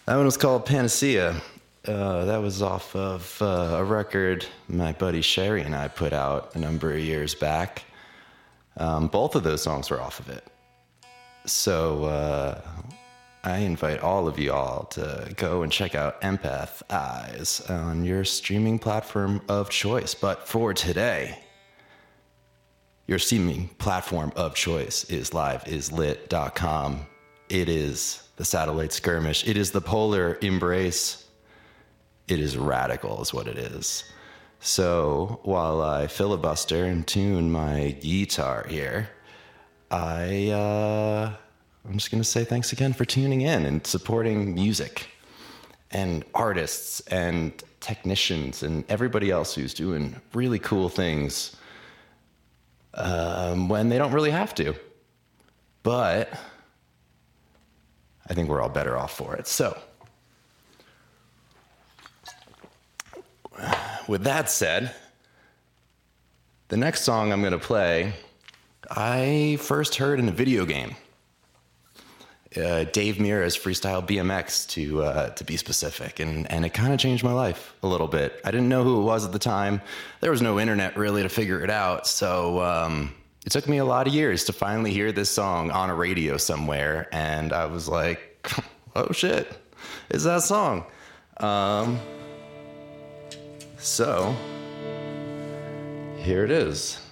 That one was called Panacea. That was off of a record my buddy Sherry and I put out a number of years back. Both of those songs were off of it. So I invite all of you all to go and check out Empath Eyes on your streaming platform of choice. But for today, your streaming platform of choice is liveislit.com. It is the Satellite Skirmish. It is the Polar Embrace. It is radical is what it is. So while I filibuster and tune my guitar here, I'm just going to say thanks again for tuning in and supporting music and artists and technicians and everybody else who's doing really cool things when they don't really have to. But I think we're all better off for it. So with that said, the next song I'm going to play, I first heard in a video game. Dave Mirra's Freestyle BMX, to be specific, and it kind of changed my life a little bit. I didn't know who it was at the time. There was no internet really to figure it out, so it took me a lot of years to finally hear this song on a radio somewhere, and I was like, oh shit, it's that song. So here it is.